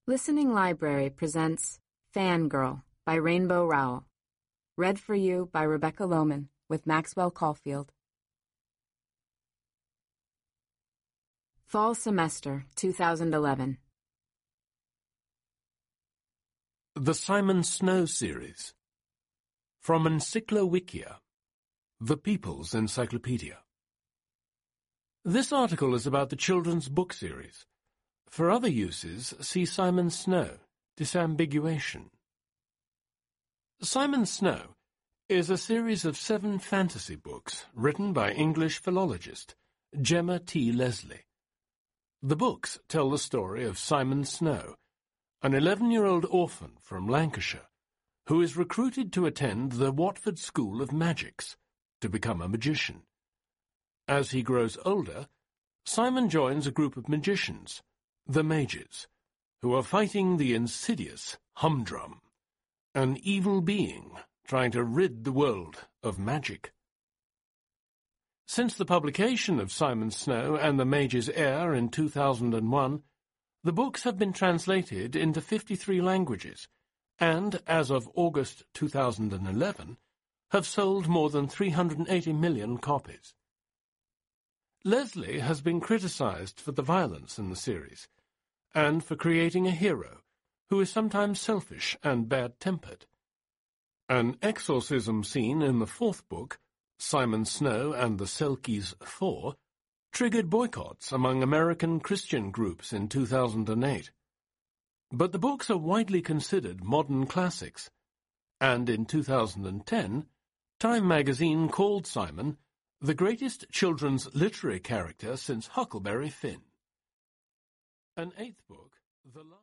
Listening Library presents Fangirl by Rainbow Rowell. Read for you by Rebecca Lohman with Maxwell Caulfield. Fall Semester 2011. The Simon Snow Series. From Encyclowikia, The People's Encyclopedia. This article is about the children's book series. For other uses, see Simon Snow, Disambiguation. Simon Snow is a series of 7 fantasy books written by English philologist Gemma T. Leslie. The books tell the story of Simon Snow, an 11-year-old orphan from Lancashire, who is recruited to attend the Watford School of Magics to become a magician. As he grows older, Simon joins a group of magicians, the Mages, who are fighting the insidious Humdrum, an evil being trying to rid the world of magic. Since the publication of Simon Snow and the Mage's Heir in 2001, the books have been translated into 53 languages and, as of August 2011, have sold more than 380 million copies. Leslie has been criticized for the violence in the series, and for creating a hero who is sometimes selfish and bad-tempered. An exorcism scene in the 4th book, Simon Snow and the Selkies 4, triggered boycotts among American Christian groups in 2008. But the books are widely considered modern classics, and in 2010, Time magazine called Simon the greatest children's literary character since Huckleberry Finn. An 8th book, The